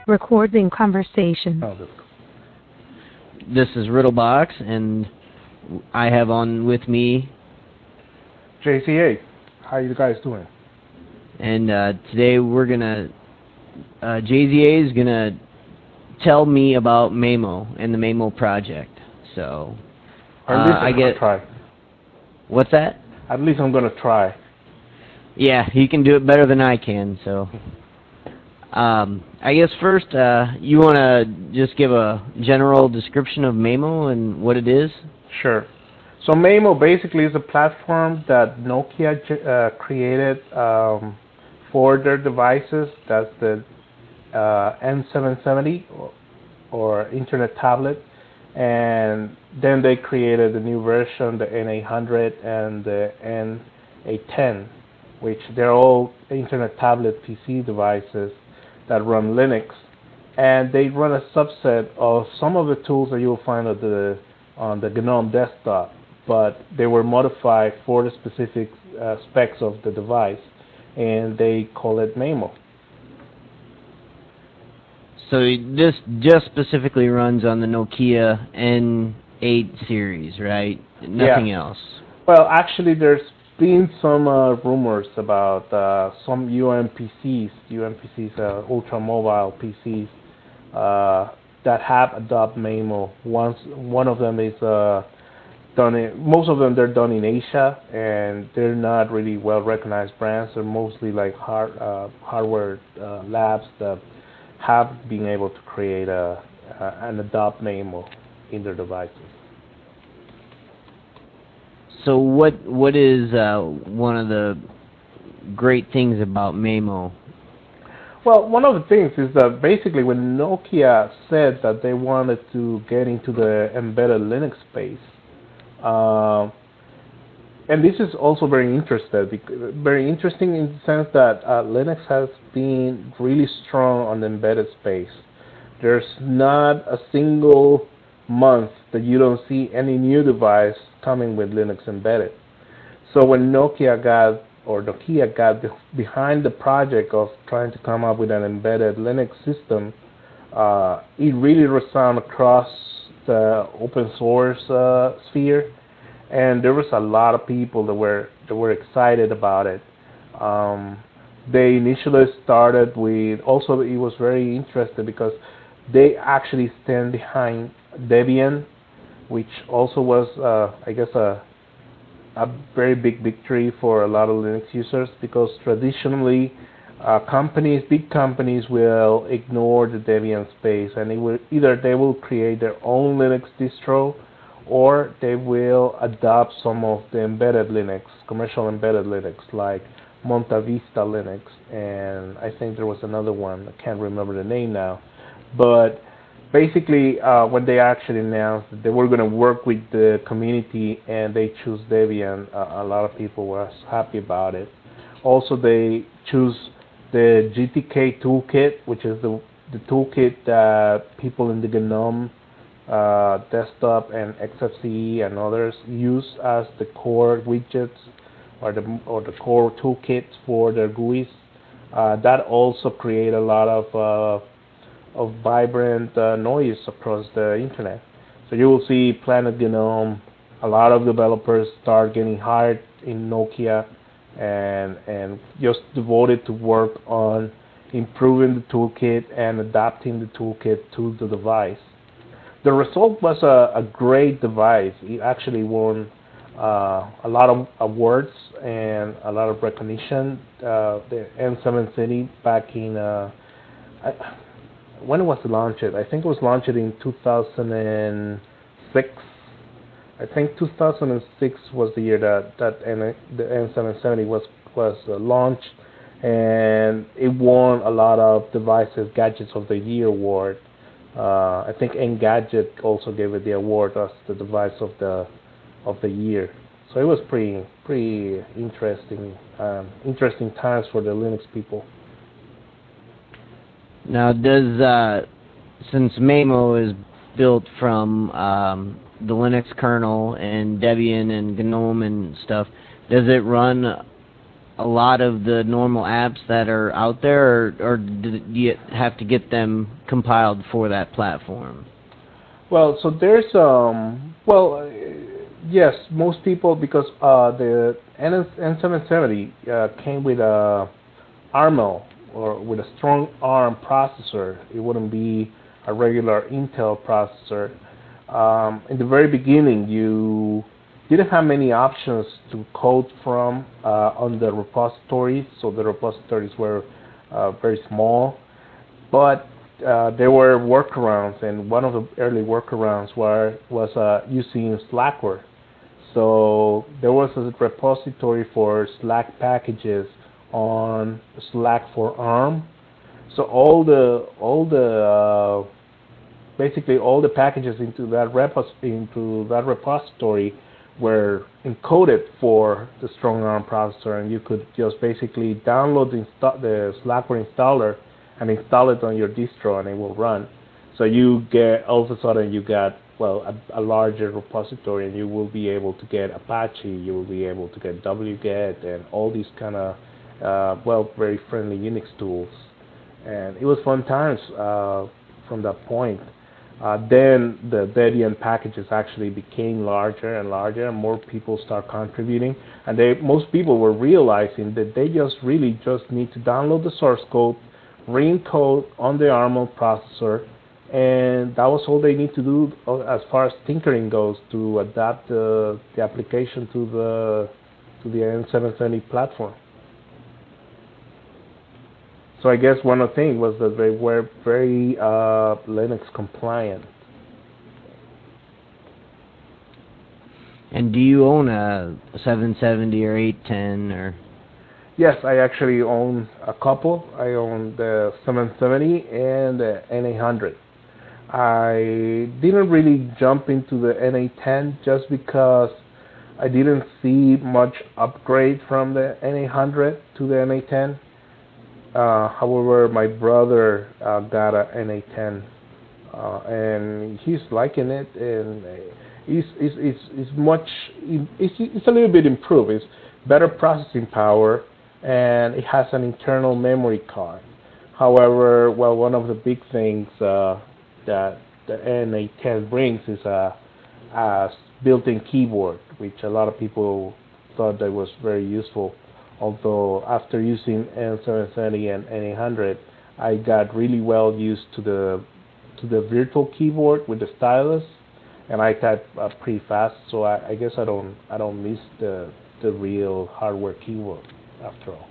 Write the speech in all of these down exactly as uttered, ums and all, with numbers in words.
Recording conversation. Oh, that's This is Riddlebox, and I have on with me, J C A. How you guys doing? and uh, today we're gonna, uh, J Z A is gonna tell me about Mamo and the Mamo project. So, Or at uh, least I I'm gonna get, try. what's that? At least I'm gonna try. Yeah, he can do it better than I can, so. Um, I guess first, uh, you wanna just give a general description of Mamo and what it is? Sure. So Mamo basically is a platform that Nokia uh, created um, for their devices. That's the uh, N seven seventy or, or Internet tablet, and then they created a new version, the N eight hundred and the N eight ten, which they're all Internet tablet P C devices that run Linux, and they run a subset of some of the tools that you'll find on the on the GNOME desktop, but they were modified for the specific uh, specs of the device, and they call it Mamo. So this just specifically runs on the Nokia N eight series, right? Yeah. Nothing else. Well, actually, there's been some uh, rumors about uh, some U M P Cs, U M P Cs, uh, ultra mobile P Cs, uh, that have adopted Mamo. Once one of them is uh, done in, most of them they're done in Asia, and they're not really well recognized brands. They're mostly like hard uh, hardware uh, labs that have been able to create a, uh, and adopt Mamo in their devices. So what what is uh, one of the great things about Mamo? Well, one of the things is that basically when Nokia said that they wanted to get into the embedded Linux space, uh, and this is also very interesting, very interesting in the sense that uh, Linux has been really strong on the embedded space. There's not a single month that you don't see any new device coming with Linux embedded. So when Nokia got or Nokia got behind the project of trying to come up with an embedded Linux system, uh, it really resounded across the open source uh, sphere, and there was a lot of people that were that were excited about it. Um, they initially started with also it was very interesting because they actually stand behind Debian, which also was uh, I guess a a very big victory for a lot of Linux users because traditionally uh, companies, big companies will ignore the Debian space and they will, either they will create their own Linux distro or they will adopt some of the embedded Linux, commercial embedded Linux like Monta Vista Linux, and I think there was another one, I can't remember the name now, but basically, uh, when they actually announced that they were going to work with the community and they choose Debian, uh, a lot of people were happy about it. Also, they choose the G T K toolkit, which is the the toolkit that people in the GNOME uh, desktop and X F C E and others use as the core widgets or the or the core toolkits for their G U Is. Uh, that also create a lot of uh, of vibrant uh, noise across the internet. So you will see Planet Genome, a lot of developers start getting hired in Nokia and and just devoted to work on improving the toolkit and adapting the toolkit to the device. The result was a, a great device. It actually won uh, a lot of awards and a lot of recognition. Uh, the N seven seventy back in uh, I, when was it launched? I think it was launched in two thousand six. I think two thousand six was the year that that N, the N seven seventy was was uh, launched, and it won a lot of devices gadgets of the year award. Uh, I think Engadget also gave it the award as the device of the of the year. So it was pretty pretty interesting um, interesting times for the Linux people. Now, does uh, since Mamo is built from um, the Linux kernel and Debian and GNOME and stuff, does it run a lot of the normal apps that are out there, or, or do you have to get them compiled for that platform? Well, so there's um well uh, yes, most people because uh the N seven seventy uh, came with a ARML or with a strong ARM processor. It wouldn't be a regular Intel processor. Um, in the very beginning, you didn't have many options to code from uh, on the repositories, so the repositories were uh, very small. But uh, there were workarounds, and one of the early workarounds were, was uh, using Slackware. So there was a repository for Slack packages on Slack for ARM. So all the all the uh, basically all the packages into that repos into that repository were encoded for the strong ARM processor, and you could just basically download the, insta the Slackware installer and install it on your distro, and it will run. So you get all of a sudden you got well a, a larger repository, and you will be able to get Apache, you will be able to get wget, and all these kind of uh, well very friendly Unix tools, and it was fun times uh, from that point. Uh, then the Debian packages actually became larger and larger, and more people start contributing. And they, most people were realizing that they just really just need to download the source code, re-encode on the ARM processor, and that was all they need to do as far as tinkering goes to adapt the, the application to the to the N seven seventy platform. So I guess one of the things was that they were very uh, Linux compliant. And do you own a seven seventy or eight ten or? Yes, I actually own a couple. I own the seven seventy and the N eight hundred. I didn't really jump into the N eight ten just because I didn't see much upgrade from the N eight hundred to the N eight ten. Uh, however, my brother uh, got a N eight ten, uh, and he's liking it, and it's, it's, it's, it's much, it's, it's a little bit improved. It's better processing power, and it has an internal memory card. However, well, one of the big things uh, that the N eight ten brings is a, a built-in keyboard, which a lot of people thought that was very useful. Although after using N seven seventy and N eight hundred, I got really well used to the to the virtual keyboard with the stylus, and I type uh, pretty fast. So I, I guess I don't I don't miss the the real hardware keyboard after all.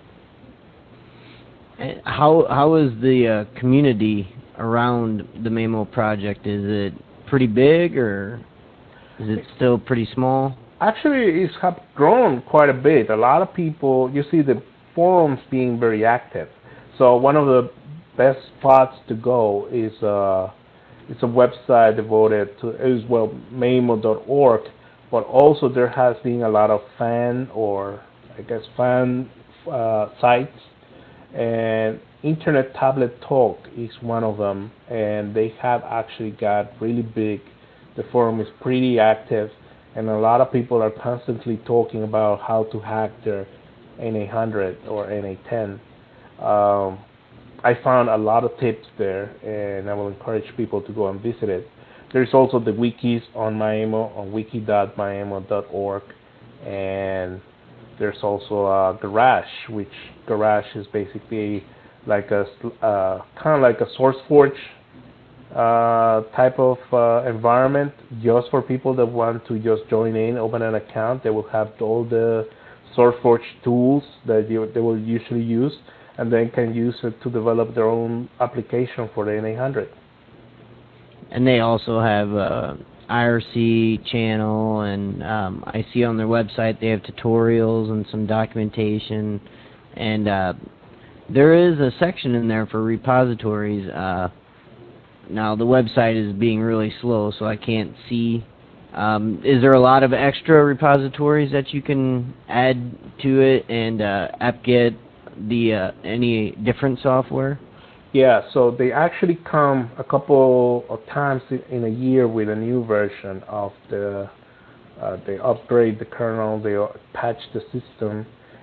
How how is the uh, community around the Maemo project? Is it pretty big, or is it still pretty small? Actually, it's have grown quite a bit. A lot of people, you see the forums being very active. So one of the best spots to go is uh, it's a website devoted to is well maemo dot org, but also there has been a lot of fan or I guess fan uh, sites, and Internet Tablet Talk is one of them, and they have actually got really big. The forum is pretty active, and a lot of people are constantly talking about how to hack their N eight hundred or N eight ten. Um, I found a lot of tips there, and I will encourage people to go and visit it. There's also the wikis on Maemo on wiki dot maemo dot org, and there's also uh, Garage, which Garage is basically like a uh, kind of like a SourceForge uh, type of uh, environment, just for people that want to just join in, open an account. They will have all the SourceForge tools that you, they will usually use, and then can use it to develop their own application for the N eight hundred. And they also have a I R C channel, and um, I see on their website they have tutorials and some documentation, and uh, there is a section in there for repositories. Uh, now the website is being really slow, so I can't see. Um, is there a lot of extra repositories that you can add to it, and uh, apt-get the uh, any different software? Yeah, so they actually come a couple of times in a year with a new version of the, uh, they upgrade the kernel, they patch the system,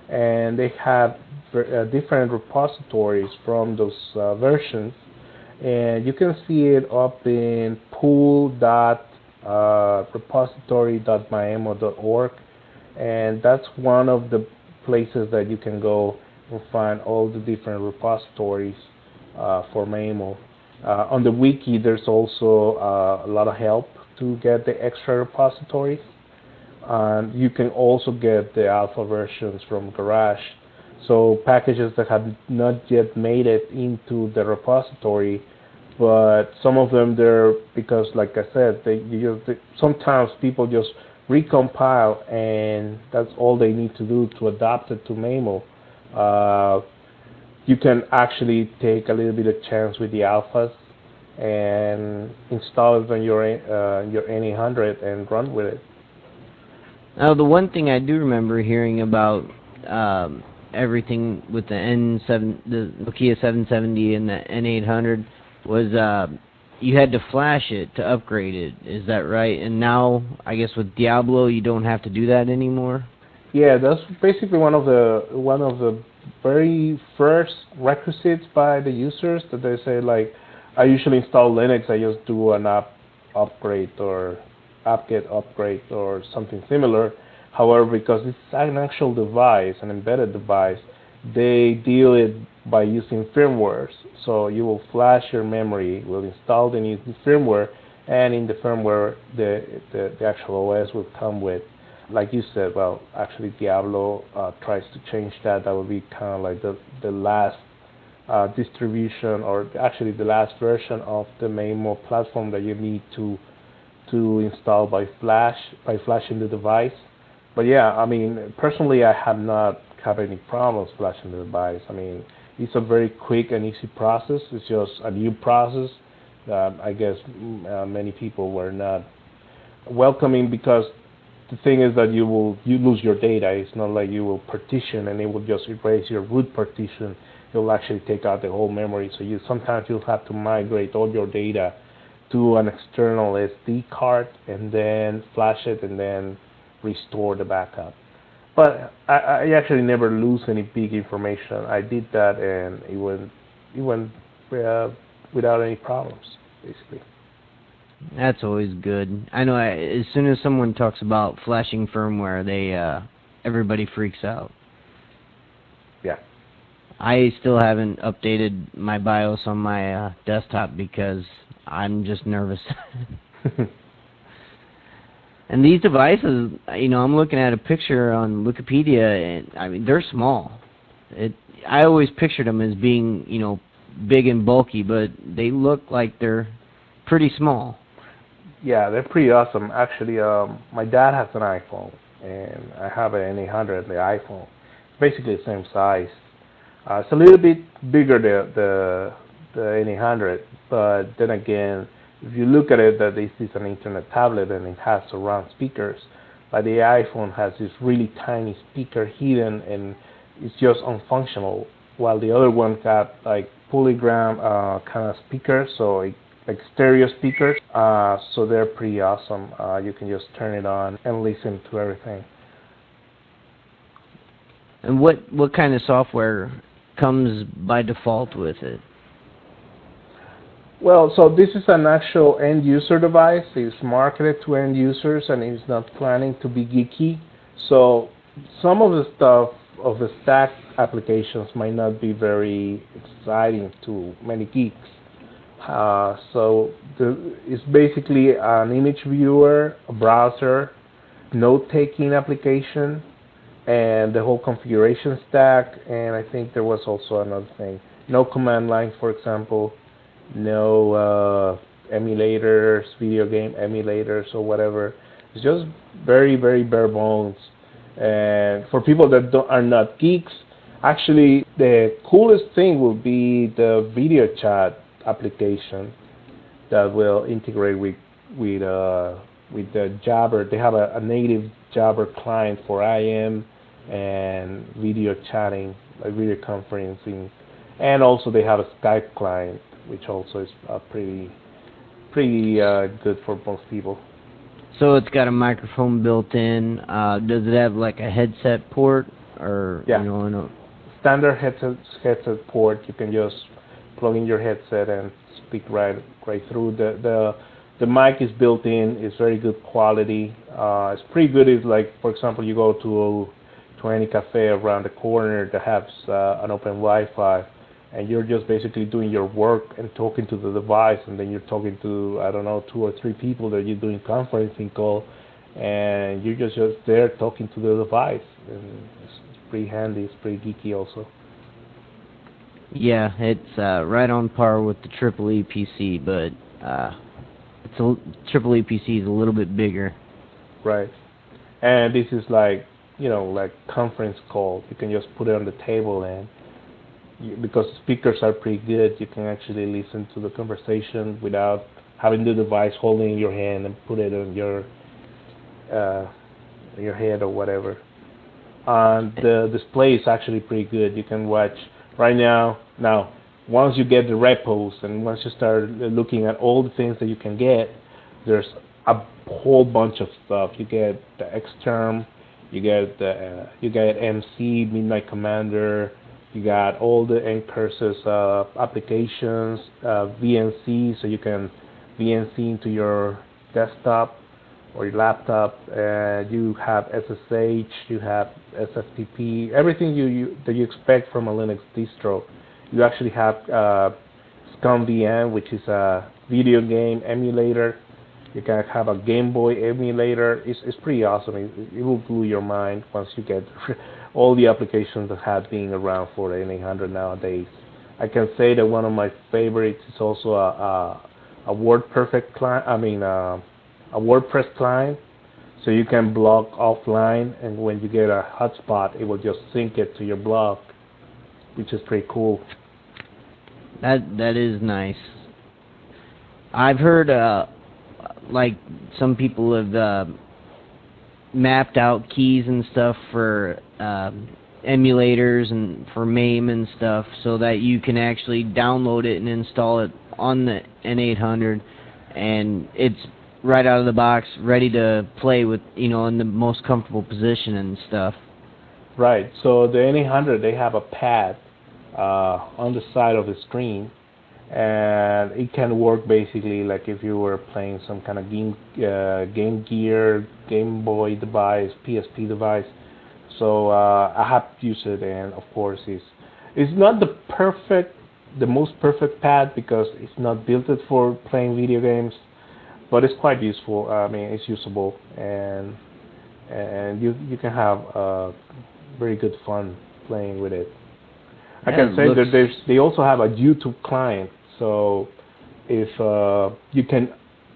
and they have uh, different repositories from those uh, versions, and you can see it up in pool dot repository dot maemo dot org, and that's one of the places that you can go and find all the different repositories uh, for Maemo. Uh, on the wiki, there's also uh, a lot of help to get the extra repositories. And you can also get the alpha versions from Garage. So packages that have not yet made it into the repository, but some of them they're, because like I said, they, you just, sometimes people just recompile and that's all they need to do to adapt it to Maemo. Uh, you can actually take a little bit of chance with the alphas and install it on your uh, your N eight hundred and run with it. Now, the one thing I do remember hearing about um, everything with the N seven, the Nokia seven seventy and the N eight hundred was uh, you had to flash it to upgrade it. Is that right? And now, I guess with Diablo, you don't have to do that anymore. Yeah, that's basically one of the one of the very first requisites by the users that they say, like, I usually install Linux, I just do an app upgrade or apt-get upgrade or something similar. However, because it's an actual device, an embedded device, they deal it by using firmwares. So you will flash your memory, will install the new firmware, and in the firmware, the, the, the actual O S will come with, like you said, well, actually Diablo uh, tries to change that. That would be kind of like the, the last uh, distribution, or actually the last version of the Maemo platform that you need to to install by flash, by flashing the device. But yeah, I mean, personally, I have not had any problems flashing the device. I mean, it's a very quick and easy process. It's just a new process that I guess uh, many people were not welcoming, because the thing is that you will you lose your data. It's not like you will partition and it will just erase your root partition. It will actually take out the whole memory. So you sometimes you'll have to migrate all your data to an external S D card and then flash it and then restore the backup. But I, I actually never lose any big information. I did that and it went it went uh, without any problems, basically. That's always good. I know. I, as soon as someone talks about flashing firmware, they uh, everybody freaks out. Yeah. I still haven't updated my BIOS on my uh, desktop because I'm just nervous. And these devices, you know, I'm looking at a picture on Wikipedia, and I mean, they're small. It, I always pictured them as being, you know, big and bulky, but they look like they're pretty small. Yeah, they're pretty awesome. Actually, um, my dad has an iPhone, and I have an N eight hundred, the iPhone. Basically the same size. Uh, it's a little bit bigger, the the the N eight hundred, but then again, if you look at it, that this is an internet tablet and it has surround speakers. But the iPhone has this really tiny speaker hidden, and it's just unfunctional. While the other one got like polygram uh, kind of speakers, so it, like stereo speakers. Uh, so they're pretty awesome. Uh, you can just turn it on and listen to everything. And what what kind of software comes by default with it? Well, so this is an actual end user device. It's marketed to end users and it's not planning to be geeky. So some of the stuff of the stack applications might not be very exciting to many geeks. Uh, so the, it's basically an image viewer, a browser, note-taking application, and the whole configuration stack. And I think there was also another thing. No command line, for example. No uh, emulators, video game emulators or whatever. It's just very, very bare bones. And for people that don't, are not geeks, actually the coolest thing will be the video chat application that will integrate with with uh, with the Jabber. They have a, a native Jabber client for I M and video chatting, like video conferencing, and also they have a Skype client, which also is uh, pretty pretty uh, good for most people. So it's got a microphone built in. Uh, does it have like a headset port, or Yeah. you know, in a, Standard headset headset port. You can just plug in your headset and speak right right through. The the the mic is built in. It's very good quality. Uh, it's pretty good. It's like, for example, you go to to any cafe around the corner that has uh, an open Wi-Fi, and you're just basically doing your work and talking to the device, and then you're talking to, I don't know, two or three people that you're doing conferencing call, and you're just just there talking to the device. And it's, it's pretty handy. It's pretty geeky also. yeah, it's uh, right on par with the Triple E P C, but uh, it's a Triple E P C is a little bit bigger. Right. And this is like, you know, like conference call. You can just put it on the table, and you, because speakers are pretty good, you can actually listen to the conversation without having the device holding in your hand and put it on your uh, your head or whatever. And the display is actually pretty good. You can watch right now. Now, once you get the repos and once you start looking at all the things that you can get, there's a whole bunch of stuff. You get the Xterm, you get the uh, you get M C Midnight Commander, you got all the Ncurses uh, applications, uh, V N C, so you can V N C into your desktop or your laptop. Uh, you have S S H, you have S F T P, everything you, you that you expect from a Linux distro. You actually have uh, ScumVM, which is a video game emulator. You can have a Game Boy emulator. It's, it's pretty awesome. It, it will blow your mind once you get all the applications that have been around for N eight hundred nowadays. I can say that one of my favorites is also a, a, a WordPerfect client. I mean, uh, a WordPress client. So you can blog offline, and when you get a hotspot, it will just sync it to your blog, which is pretty cool. That that is nice. I've heard uh, like some people have uh, mapped out keys and stuff for uh, emulators and for MAME and stuff, so that you can actually download it and install it on the N eight hundred, and it's right out of the box, ready to play with, you know, in the most comfortable position and stuff. Right. So the N eight hundred, they have a pad uh, on the side of the screen, and it can work basically like if you were playing some kind of game, uh, Game Gear, Game Boy device, P S P device. So uh, I have used it, and of course, it's it's not the perfect, the most perfect pad because it's not built it for playing video games, but it's quite useful. I mean, it's usable, and and you you can have uh, very good fun playing with it. I Yeah, can it say that looks- there's, they also have a YouTube client, so if uh, you can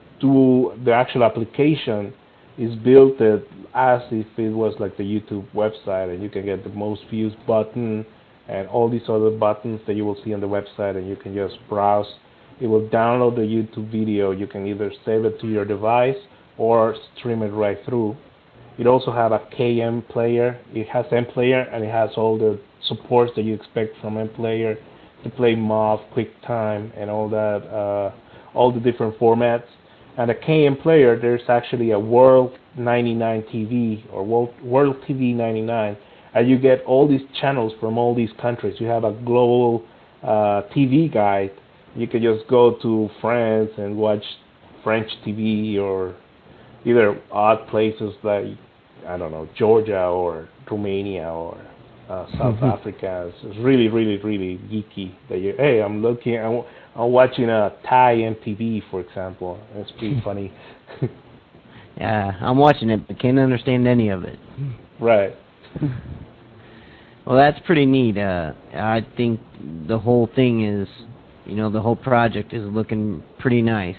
do the actual application is built it as if it was like the YouTube website, and you can get the most views button and all these other buttons that you will see on the website, and you can just browse. It will download the YouTube video. You can either save it to your device or stream it right through. It also have a K M player. It has M player, and it has all the supports that you expect from M player to play M O V, QuickTime, and all that, uh, all the different formats. And the K M player, there's actually a World ninety-nine T V or World, World T V ninety-nine, and you get all these channels from all these countries. You have a global uh, T V guide. You can just go to France and watch French T V, or either odd places like, I don't know, Georgia or Romania or uh, South Africa. It's really, really, really geeky. That you, hey, I'm looking, I'm, I'm watching a Thai M T V, for example. It's pretty funny. yeah, I'm watching it, but can't understand any of it. Right. Well, that's pretty neat. Uh, I think the whole thing is, you know, the whole project is looking pretty nice.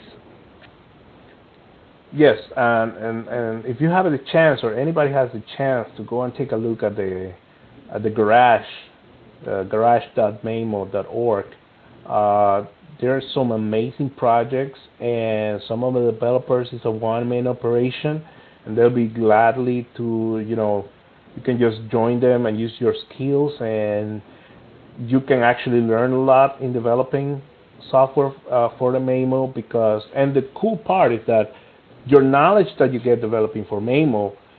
Yes, and, and and if you have the chance, or anybody has the chance to go and take a look at the at the garage, uh, garage dot maemo dot org, uh, there are some amazing projects, and some of the developers is a one-man operation, and they'll be gladly to, you know, you can just join them and use your skills, and you can actually learn a lot in developing software uh, for the Maemo. Because, and the cool part is that your knowledge that you get developing for Maemo,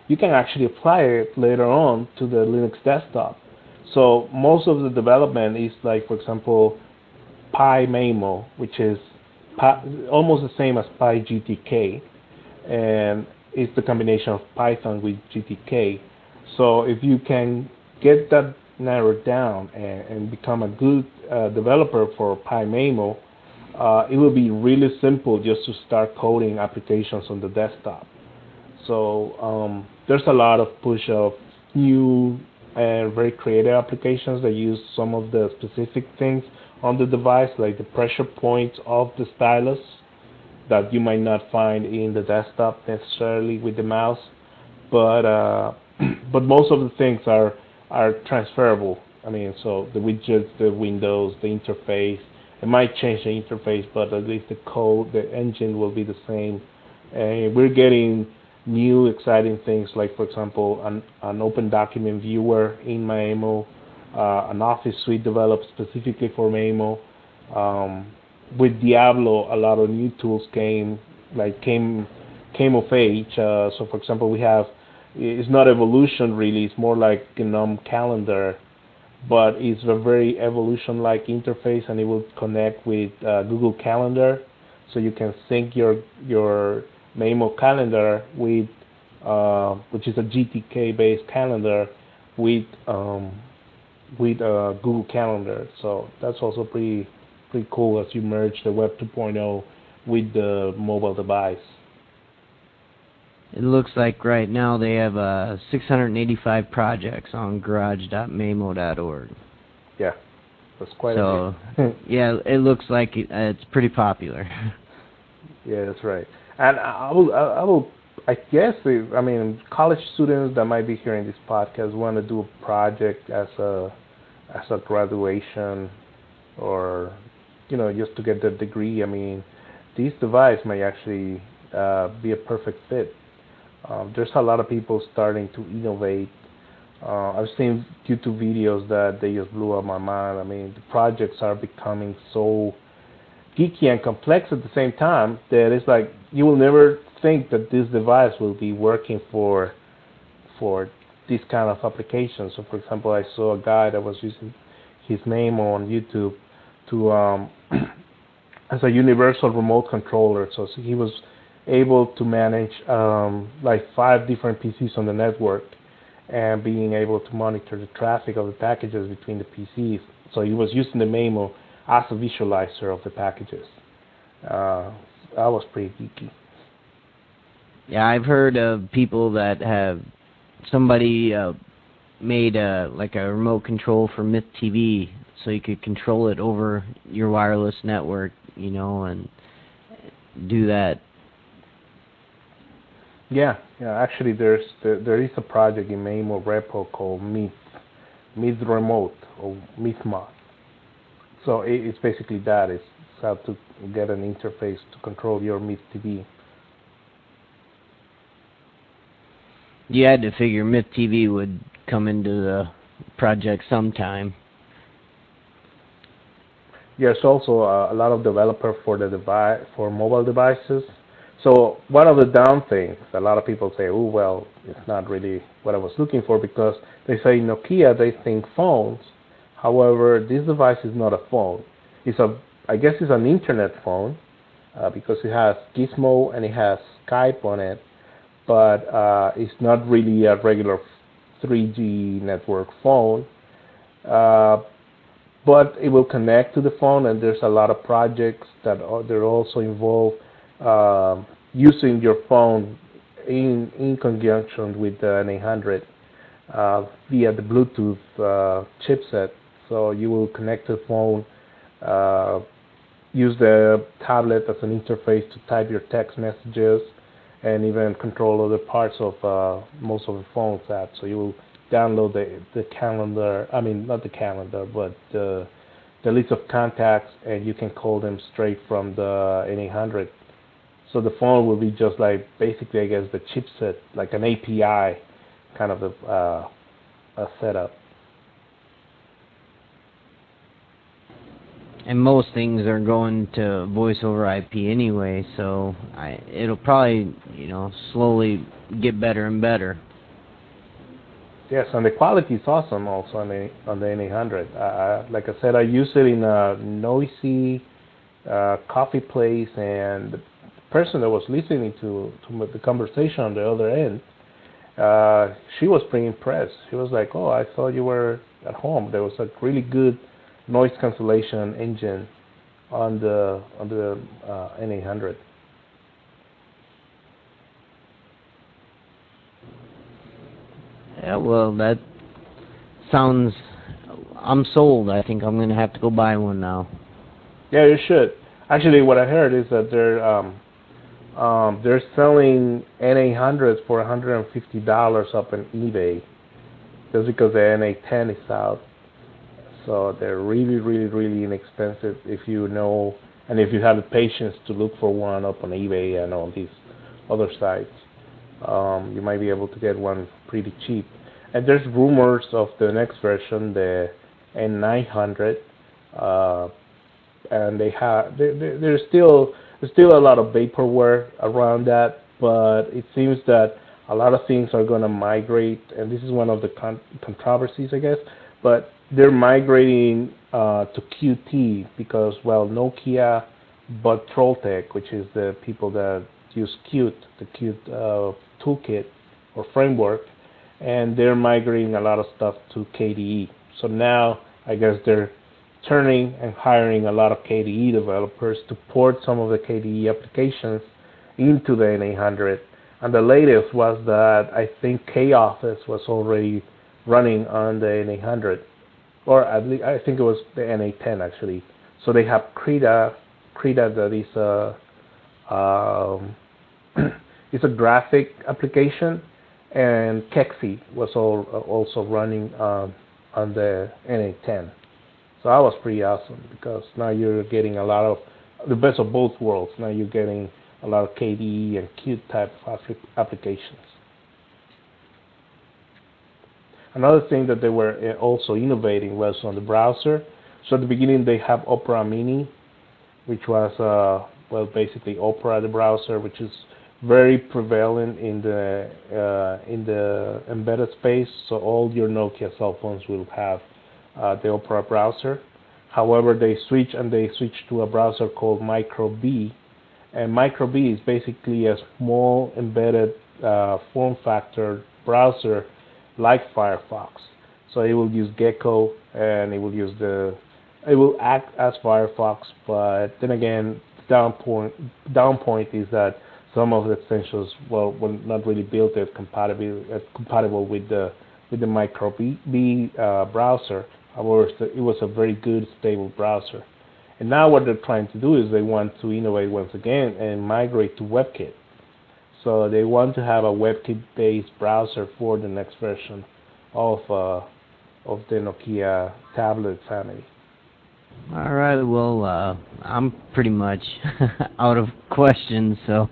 you can actually apply it later on to the Linux desktop. So most of the development is like, for example, PyMemo, which is Py, almost the same as PyGTK, and it's the combination of Python with G T K. So if you can get that narrowed down and, and become a good uh, developer for PyMemo, uh, it will be really simple just to start coding applications on the desktop. So um, there's a lot of push of new and very creative applications that use some of the specific things on the device, like the pressure points of the stylus that you might not find in the desktop necessarily with the mouse. But uh, but most of the things are are transferable. I mean, so the widgets, the windows, the interface. It might change the interface, but at least the code, the engine will be the same. And we're getting new exciting things like, for example, an, an open document viewer in Maemo, uh, an Office suite developed specifically for Maemo. Um, with Diablo, a lot of new tools came, like came came of age. Uh, so, for example, we have, it's not evolution really, it's more like GNOME Calendar, but it's a very evolution-like interface, and it will connect with uh, Google Calendar, so you can sync your your Maemo calendar with, uh, which is a G T K-based calendar, with um, with uh, Google Calendar. So that's also pretty pretty cool as you merge the Web 2.0 with the mobile device. It looks like right now they have uh, six hundred eighty-five projects on garage dot maemo dot org. Yeah, that's quite so, a bit. yeah, it looks like it, uh, it's pretty popular. Yeah, that's right. And I will, I will, I guess, if, I mean, college students that might be hearing this podcast want to do a project as a, as a graduation, or, you know, just to get the degree. I mean, this device may actually uh, be a perfect fit. Um, there's a lot of people starting to innovate. Uh, I've seen YouTube videos that they just blew up my mind. I mean, the projects are becoming so geeky and complex at the same time that it's like you will never think that this device will be working for for this kind of application. So, for example, I saw a guy that was using his name on YouTube to um, as a universal remote controller. So, so he was able to manage um, like five different P Cs on the network and being able to monitor the traffic of the packages between the P Cs. So he was using the Maemo as a visualizer of the packages. Uh, that was pretty geeky. Yeah, I've heard of people that have somebody uh, made a, like a remote control for Myth T V, so you could control it over your wireless network, you know, and do that. Yeah, yeah. Actually, there's there, there is a project in Maemo repo called Myth Myth Remote or MythMod. So it, it's basically that. It's how to get an interface to control your Myth T V. You had to figure Myth T V would come into the project sometime. There's also uh, a lot of developer for the device for mobile devices. So one of the down things, a lot of people say, oh well, it's not really what I was looking for, because they say Nokia, they think phones. However, this device is not a phone. It's a, I guess it's an internet phone, uh, because it has Gizmo and it has Skype on it, but uh, it's not really a regular three G network phone. Uh, but it will connect to the phone, and there's a lot of projects that are, they're also involved uh, using your phone in in conjunction with the N eight hundred uh, via the Bluetooth uh, chipset. So you will connect the phone, uh, use the tablet as an interface to type your text messages, and even control other parts of uh, most of the phone's apps. So you will download the the calendar. I mean, not the calendar, but the the list of contacts, and you can call them straight from the N eight hundred. So the phone will be just like basically, I guess, the chipset, like an A P I kind of a, uh, a setup. And most things are going to voice over I P anyway, so I, it'll probably, you know, slowly get better and better. Yes, and the quality is awesome also on the on the N eight hundred. Uh, like I said, I use it in a noisy uh, coffee place, and the person that was listening to to the conversation on the other end, uh, she was pretty impressed. She was like, "Oh, I thought you were at home." There was a really good noise cancellation engine on the on the uh, N eight hundred. Yeah, well, that sounds. I'm sold. I think I'm gonna have to go buy one now. Yeah, you should. Actually, what I heard is that they're um, um, they're selling N eight hundreds for one hundred fifty dollars up on eBay just because the N eight ten is out. So they're really, really, really inexpensive if you know and if you have the patience to look for one up on eBay and on these other sites. Um, you might be able to get one pretty cheap. And there's rumors of the next version, the N nine hundred. Uh, and they have there, there, there's still there's still a lot of vaporware around that, but it seems that a lot of things are going to migrate, and this is one of the con- controversies, I guess. But they're migrating uh, to Q T because, well, Nokia bought Trolltech, which is the people that use Qt, the Qt uh, toolkit or framework, and they're migrating a lot of stuff to K D E. So now I guess they're turning and hiring a lot of K D E developers to port some of the K D E applications into the N eight hundred. And the latest was that I think KOffice was already running on the N eight hundred, or at least I think it was the N eight ten actually. So they have Krita, Krita that is a um, it's a graphic application, and Kexi was all, also running um, on the N eight ten. So that was pretty awesome because now you're getting a lot of the best of both worlds. Now you're getting a lot of K D E and Qt type of applications. Another thing that they were also innovating was on the browser. So at the beginning they have Opera Mini, which was uh, well basically Opera the browser, which is very prevalent in the uh, in the embedded space. So all your Nokia cell phones will have uh, the Opera browser. However, they switch and they switch to a browser called MicroB, and MicroB is basically a small embedded uh, form factor browser like Firefox. So it will use Gecko and it will use the it will act as Firefox, but then again, down point down point is that some of the extensions well were not really built as compatible as compatible with the with the MicroB uh, browser. However, it was a very good stable browser. And now what they're trying to do is they want to innovate once again and migrate to WebKit. So they want to have a WebKit-based browser for the next version of uh, of the Nokia tablet family. All right. Well, uh, I'm pretty much out of questions, so.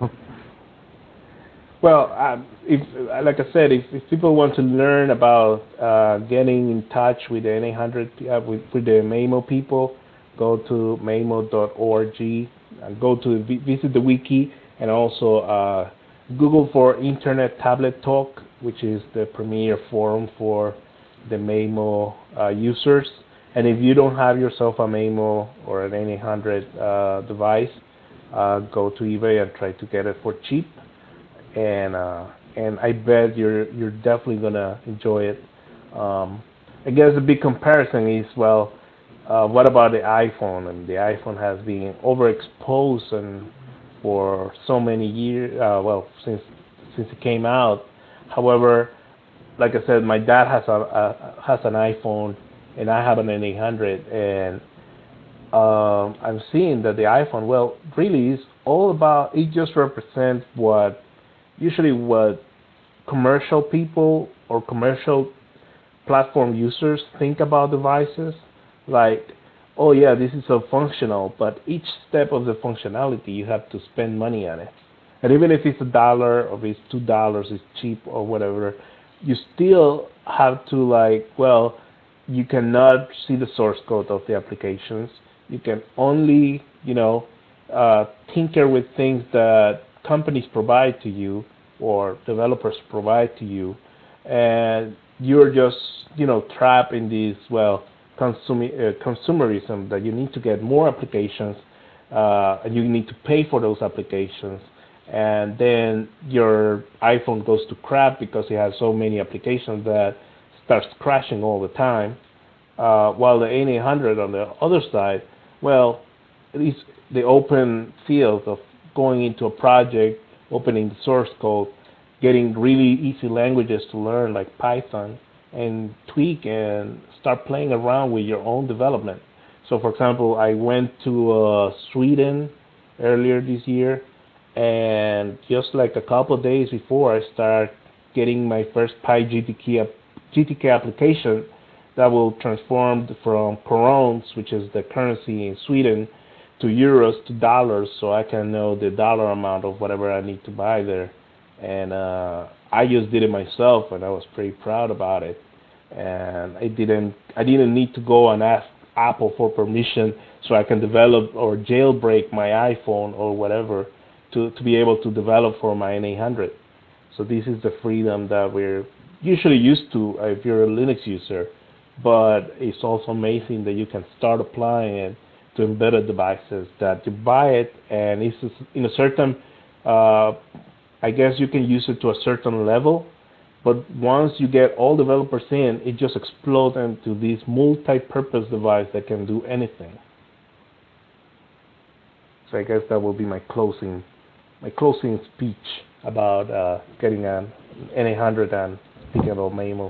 Well, um, if like I said, if, if people want to learn about uh, getting in touch with the N eight hundred uh, with, with the Maimo people, go to maimo dot org, uh, go to visit the wiki, and also uh, Google for Internet Tablet Talk, which is the premier forum for the Maimo uh, users. And if you don't have yourself a Maimo or an N eight hundred uh, device, uh, go to eBay and try to get it for cheap. And uh, and I bet you're you're definitely gonna enjoy it. Um, I guess the big comparison is well, uh, what about the iPhone? And the iPhone has been overexposed and for so many years. Uh, well, since since it came out. However, like I said, my dad has a, a has an iPhone, and I have an N eight hundred, and um, I'm seeing that the iPhone, well, really is all about. It just represents what usually what commercial people or commercial platform users think about devices. Like, oh yeah, this is so functional, but each step of the functionality you have to spend money on it. And even if it's a dollar or if it's two dollars, it's cheap or whatever, you still have to like, well, you cannot see the source code of the applications. You can only, you know, uh, tinker with things that companies provide to you or developers provide to you, and you're just, you know, trapped in this, well, consumi- uh, consumerism, that you need to get more applications, uh, and you need to pay for those applications, and then your iPhone goes to crap because it has so many applications that starts crashing all the time. Uh, while the N eight hundred on the other side, well, it is the open field of going into a project, opening the source code, getting really easy languages to learn like Python, and tweak and start playing around with your own development. So, for example, I went to uh, Sweden earlier this year, and just like a couple of days before, I started getting my first PyGTK G T K application that will transform from coronas, which is the currency in Sweden, to euros to dollars, so I can know the dollar amount of whatever I need to buy there. And uh, I just did it myself, and I was pretty proud about it. And I didn't, I didn't need to go and ask Apple for permission so I can develop or jailbreak my iPhone or whatever to, to be able to develop for my N eight hundred. So this is the freedom that we're usually used to if you're a Linux user, but it's also amazing that you can start applying it to embedded devices, that you buy it and it's in a certain, uh, I guess you can use it to a certain level, but once you get all developers in, it just explodes into this multi-purpose device that can do anything. So I guess that will be my closing, my closing speech about uh, getting an N eight hundred and speaking about Maemo.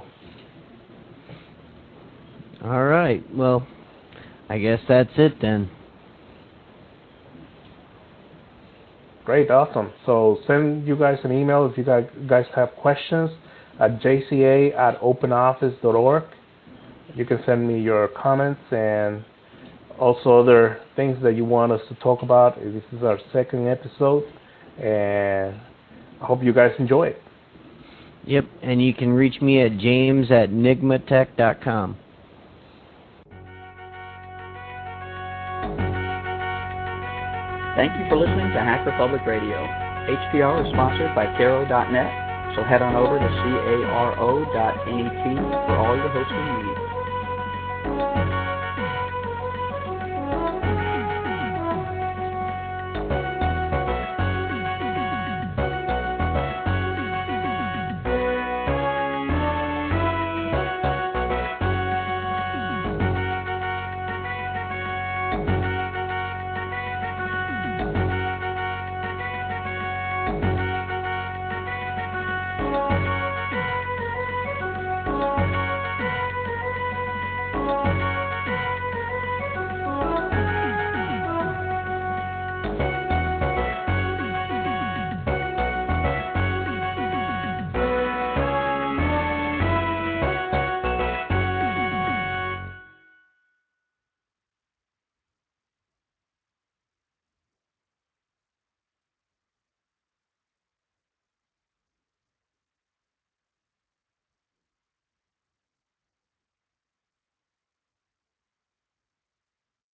All right. Well, I guess that's it then. Great, awesome. So send you guys an email if you guys guys have questions at j c a at open office dot org. You can send me your comments and also other things that you want us to talk about. This is our second episode, and I hope you guys enjoy it. Yep, and you can reach me at james at nigmatech dot com. Thank you for listening to Hacker Public Radio. H P R is sponsored by Caro dot net, so head on over to caro dot net for all your hosting needs.